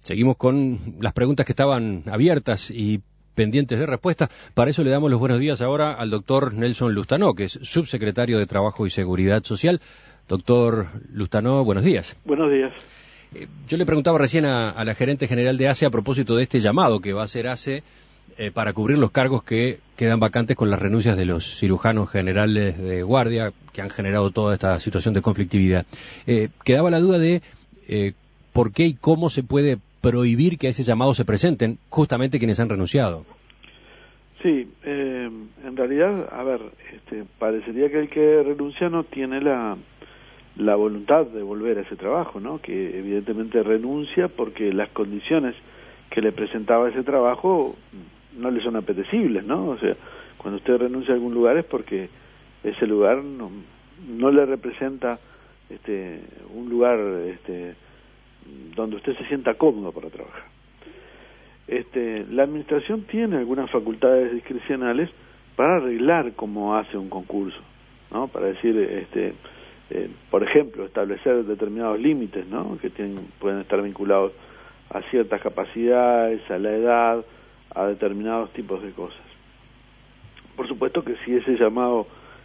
Seguimos con las preguntas que estaban abiertas y pendientes de respuesta. Para eso le damos los buenos días ahora al doctor Nelson Lustanó, que es subsecretario de Trabajo y Seguridad Social. Doctor Lustanó, buenos días. Buenos días. Yo le preguntaba recién a la gerente general de ACE a propósito de este llamado que va a hacer ACE para cubrir los cargos que quedan vacantes con las renuncias de los cirujanos generales de guardia que han generado toda esta situación de conflictividad. Quedaba la duda de por qué y cómo se puede prohibir que a ese llamado se presenten justamente quienes han renunciado. Sí, en realidad, a ver, parecería que el que renuncia no tiene la voluntad de volver a ese trabajo, ¿no? Que evidentemente renuncia porque las condiciones que le presentaba ese trabajo no le son apetecibles, ¿no? O sea, cuando usted renuncia a algún lugar es porque ese lugar no le representa un lugar donde usted se sienta cómodo para trabajar. La administración tiene algunas facultades discrecionales para arreglar cómo hace un concurso, ¿no? Para decir, por ejemplo, establecer determinados límites, ¿no? Que pueden estar vinculados a ciertas capacidades, a la edad, a determinados tipos de cosas. Por supuesto que si ese llamado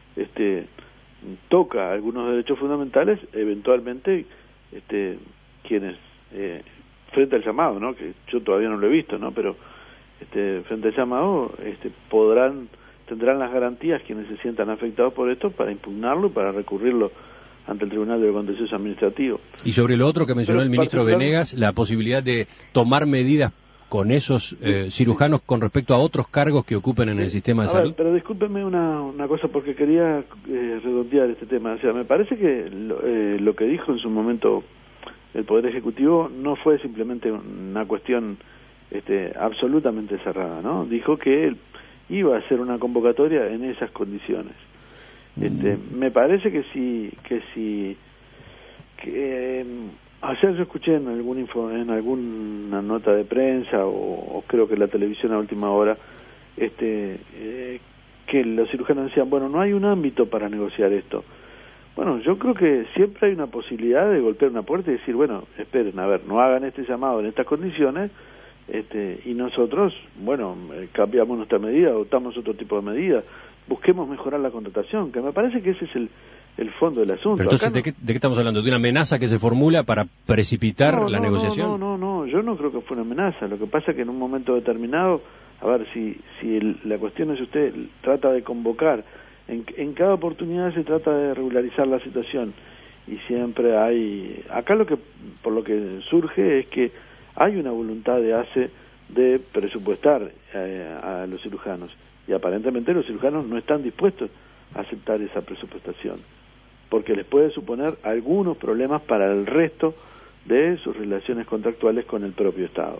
toca algunos derechos fundamentales, eventualmente quienes frente al llamado, ¿no? Que yo todavía no lo he visto, ¿no? Pero frente al llamado tendrán las garantías quienes se sientan afectados por esto para impugnarlo, para recurrirlo ante el Tribunal de Contencioso Administrativo. Y sobre lo otro que mencionó el ministro Venegas, la posibilidad de tomar medidas con esos cirujanos con respecto a otros cargos que ocupen en el sistema de salud. Pero discúlpeme una cosa porque quería redondear este tema. O sea, me parece que lo que dijo en su momento el Poder Ejecutivo no fue simplemente una cuestión absolutamente cerrada, ¿no? Dijo que él iba a hacer una convocatoria en esas condiciones. Me parece que ayer yo escuché en alguna nota de prensa o creo que en la televisión a última hora que los cirujanos decían, bueno, no hay un ámbito para negociar esto. Bueno, yo creo que siempre hay una posibilidad de golpear una puerta y decir, bueno, esperen, a ver, no hagan este llamado en estas condiciones y nosotros, bueno, cambiamos nuestra medida, adoptamos otro tipo de medida, busquemos mejorar la contratación, que me parece que ese es el fondo del asunto. Pero entonces, ¿de qué estamos hablando? ¿De una amenaza que se formula para precipitar la negociación? No, yo no creo que fue una amenaza. Lo que pasa es que en un momento determinado, a ver, si la cuestión es usted trata de convocar, en cada oportunidad se trata de regularizar la situación y siempre hay, acá por lo que surge es que hay una voluntad de ACE de presupuestar a los cirujanos y aparentemente los cirujanos no están dispuestos a aceptar esa presupuestación porque les puede suponer algunos problemas para el resto de sus relaciones contractuales con el propio Estado.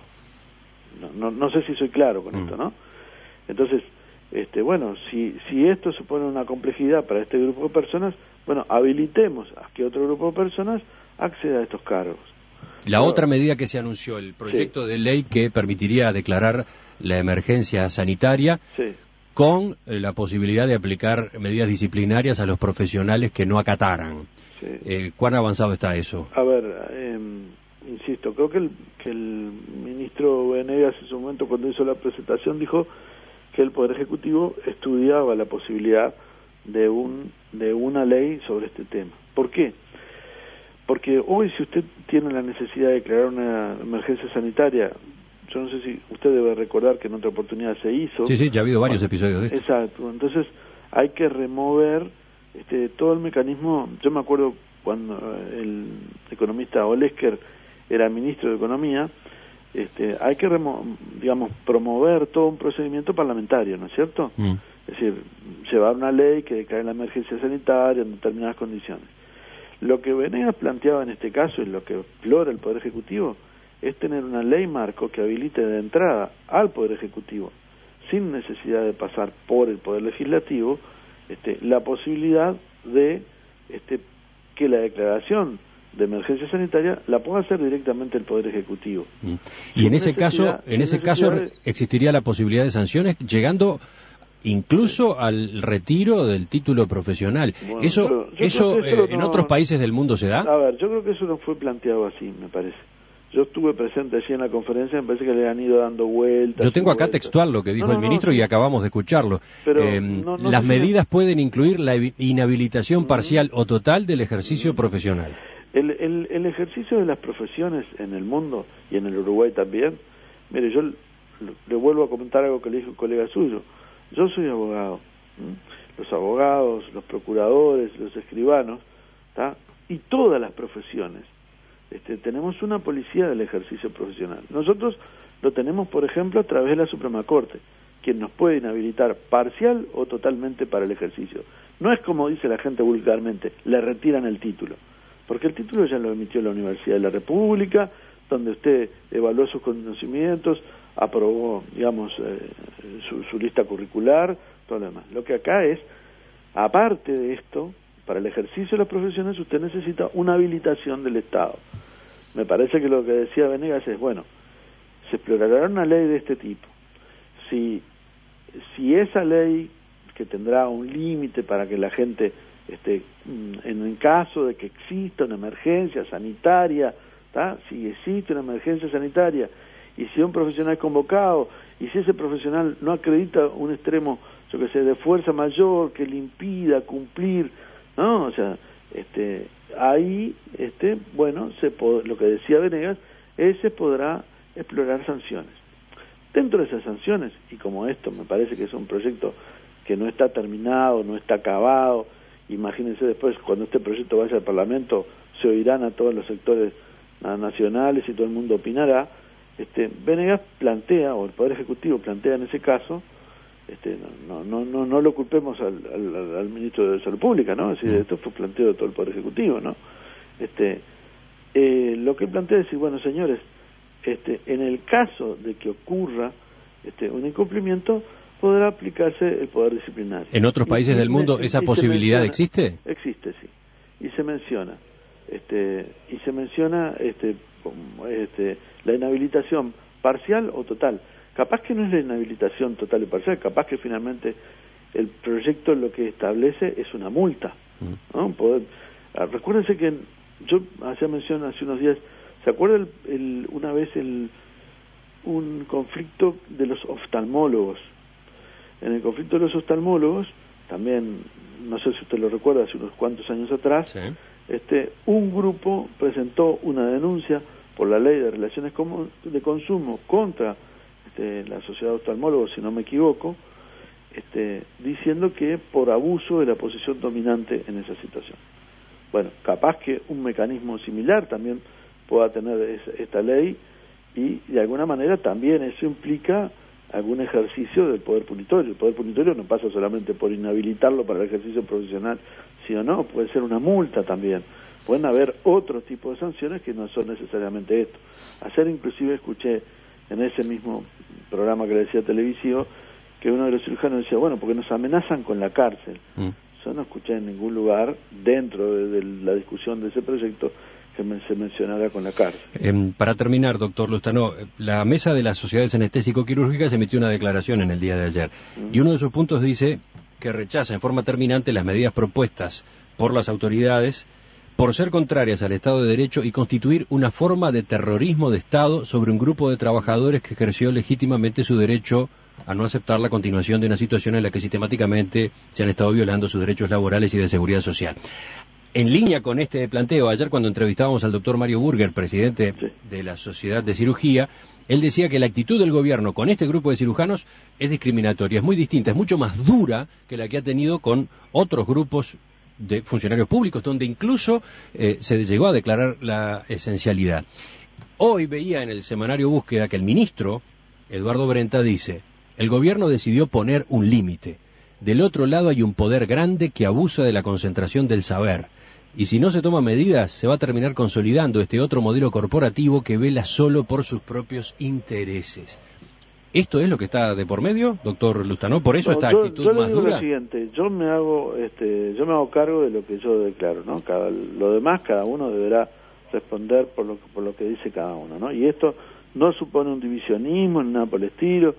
No sé si soy claro con esto, ¿no? Entonces, bueno, si esto supone una complejidad para este grupo de personas, bueno, habilitemos a que otro grupo de personas acceda a estos cargos. La otra medida que se anunció, el proyecto de ley que permitiría declarar la emergencia sanitaria con la posibilidad de aplicar medidas disciplinarias a los profesionales que no acataran. ¿Cuán avanzado está eso? A ver, insisto, creo que el ministro Venegas en su momento cuando hizo la presentación dijo que el Poder Ejecutivo estudiaba la posibilidad de una ley sobre este tema. ¿Por qué? Porque hoy si usted tiene la necesidad de declarar una emergencia sanitaria, yo no sé si usted debe recordar que en otra oportunidad se hizo. Sí, ya ha habido varios episodios de esto. Exacto, entonces hay que remover todo el mecanismo. Yo me acuerdo cuando el economista Olesker era ministro de Economía, hay que promover todo un procedimiento parlamentario, ¿no es cierto? Es decir, llevar una ley que declare la emergencia sanitaria en determinadas condiciones. Lo que Venegas planteaba en este caso y lo que explora el Poder Ejecutivo es tener una ley marco que habilite de entrada al Poder Ejecutivo, sin necesidad de pasar por el Poder Legislativo, la posibilidad de que la declaración de emergencia sanitaria la pueda hacer directamente el Poder Ejecutivo. Y en ese caso existiría la posibilidad de sanciones llegando incluso al retiro del título profesional. Bueno, ¿Eso en otros países del mundo se da? A ver, yo creo que eso no fue planteado así, me parece. Yo estuve presente allí en la conferencia, me parece que le han ido dando vueltas. Yo tengo acá textual lo que dijo el ministro y acabamos de escucharlo. Pero las medidas pueden incluir la inhabilitación parcial o total del ejercicio profesional. El ejercicio de las profesiones en el mundo y en el Uruguay también, mire, yo le vuelvo a comentar algo que le dijo un colega suyo. Yo soy abogado. Los abogados, los procuradores, los escribanos, ¿tá? Y todas las profesiones. Tenemos una policía del ejercicio profesional. Nosotros lo tenemos, por ejemplo, a través de la Suprema Corte, quien nos puede inhabilitar parcial o totalmente para el ejercicio. No es como dice la gente vulgarmente, le retiran el título, porque el título ya lo emitió la Universidad de la República, donde usted evaluó sus conocimientos, aprobó, digamos, su lista curricular, todo lo demás. Lo que acá es, aparte de esto, para el ejercicio de las profesiones usted necesita una habilitación del Estado. Me parece que lo que decía Venegas es, bueno, se explorará una ley de este tipo. Si esa ley, que tendrá un límite para que la gente, en caso de que exista una emergencia sanitaria, ¿tá? Si existe una emergencia sanitaria y si un profesional es convocado y si ese profesional no acredita un extremo, yo que sé, de fuerza mayor que le impida cumplir, ¿no? O sea, ahí, bueno, lo que decía Venegas, se podrá explorar sanciones. Dentro de esas sanciones, y como esto me parece que es un proyecto que no está terminado, no está acabado, imagínense después cuando este proyecto vaya al Parlamento, se oirán a todos los sectores nacionales y todo el mundo opinará. Venegas plantea, o el Poder Ejecutivo plantea en ese caso, no lo culpemos al ministro de Salud Pública, ¿no? Es decir, esto fue planteo de todo el Poder Ejecutivo, ¿no? Lo que plantea es decir, bueno, señores, en el caso de que ocurra un incumplimiento, podrá aplicarse el poder disciplinario. ¿En otros países del mundo esa posibilidad existe? Existe, sí. Y se menciona, la inhabilitación parcial o total. Capaz que no es la inhabilitación total y parcial, capaz que finalmente el proyecto lo que establece es una multa, ¿no? Recuérdense que yo hacía mención hace unos días, ¿se acuerda una vez un conflicto de los oftalmólogos? En el conflicto de los oftalmólogos, también, no sé si usted lo recuerda, hace unos cuantos años atrás, sí. Un grupo presentó una denuncia por la ley de relaciones de consumo contra la sociedad de oftalmólogos, si no me equivoco, diciendo que por abuso de la posición dominante en esa situación. Bueno, capaz que un mecanismo similar también pueda tener esta ley y de alguna manera también eso implica algún ejercicio del poder punitorio. El poder punitorio no pasa solamente por inhabilitarlo para el ejercicio profesional, sino no, puede ser una multa también. Pueden haber otros tipos de sanciones que no son necesariamente esto. Ayer inclusive escuché en ese mismo programa que le decía televisivo que uno de los cirujanos decía, bueno, porque nos amenazan con la cárcel. Yo no escuché en ningún lugar dentro de la discusión de ese proyecto que se mencionara con la cárcel. Para terminar, doctor Lustano, la mesa de las sociedades anestésico-quirúrgicas emitió una declaración en el día de ayer y uno de sus puntos dice que rechaza en forma terminante las medidas propuestas por las autoridades por ser contrarias al Estado de Derecho y constituir una forma de terrorismo de Estado sobre un grupo de trabajadores que ejerció legítimamente su derecho a no aceptar la continuación de una situación en la que sistemáticamente se han estado violando sus derechos laborales y de seguridad social. En línea con este planteo, ayer cuando entrevistábamos al doctor Mario Burger, presidente de la Sociedad de Cirugía, él decía que la actitud del gobierno con este grupo de cirujanos es discriminatoria, es muy distinta, es mucho más dura que la que ha tenido con otros grupos de funcionarios públicos, donde incluso se llegó a declarar la esencialidad. Hoy veía en el semanario Búsqueda que el ministro, Eduardo Brenta, dice, el gobierno decidió poner un límite. Del otro lado hay un poder grande que abusa de la concentración del saber. Y si no se toman medidas, se va a terminar consolidando este otro modelo corporativo que vela solo por sus propios intereses. ¿Esto es lo que está de por medio, doctor Lustano? ¿Por eso esta actitud más dura? Lo siguiente, yo me hago cargo de lo que yo declaro, ¿no? Lo demás, cada uno deberá responder por lo que dice cada uno, ¿no? Y esto no supone un divisionismo ni nada por el estilo,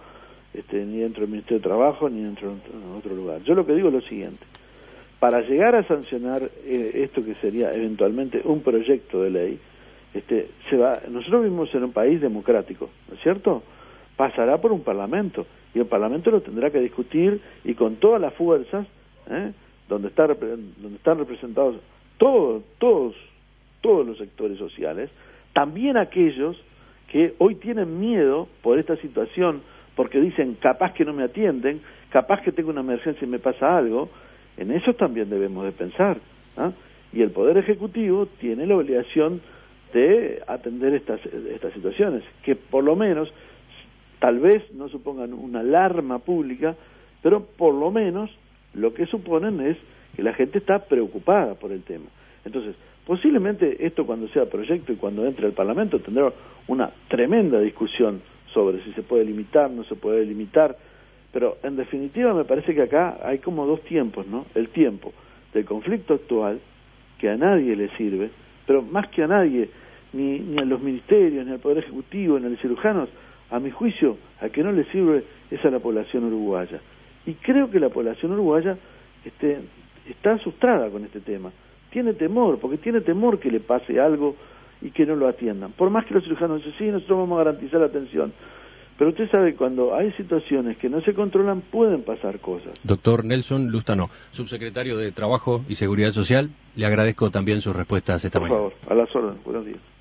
ni dentro del Ministerio de Trabajo ni dentro de otro lugar. Yo lo que digo es lo siguiente. Para llegar a sancionar esto que sería eventualmente un proyecto de ley, nosotros vivimos en un país democrático, ¿no es cierto? Pasará por un parlamento, y el parlamento lo tendrá que discutir, y con todas las fuerzas, donde están representados todos los sectores sociales, también aquellos que hoy tienen miedo por esta situación, porque dicen, capaz que no me atienden, capaz que tengo una emergencia y me pasa algo. En eso también debemos de pensar, ¿ah? Y el Poder Ejecutivo tiene la obligación de atender estas situaciones, que por lo menos, tal vez no supongan una alarma pública, pero por lo menos lo que suponen es que la gente está preocupada por el tema. Entonces, posiblemente esto, cuando sea proyecto y cuando entre al Parlamento, tendrá una tremenda discusión sobre si se puede limitar, no se puede limitar, pero en definitiva me parece que acá hay como dos tiempos, ¿no? El tiempo del conflicto actual, que a nadie le sirve, pero más que a nadie, ni a los ministerios, ni al Poder Ejecutivo, ni a los cirujanos, a mi juicio, a que no le sirve es a la población uruguaya. Y creo que la población uruguaya está asustada con este tema. Tiene temor, porque tiene temor que le pase algo y que no lo atiendan. Por más que los cirujanos dicen, sí, nosotros vamos a garantizar la atención. Pero usted sabe, cuando hay situaciones que no se controlan, pueden pasar cosas. Doctor Nelson Lustano, subsecretario de Trabajo y Seguridad Social, le agradezco también sus respuestas esta mañana. Por favor, a las órdenes. Buenos días.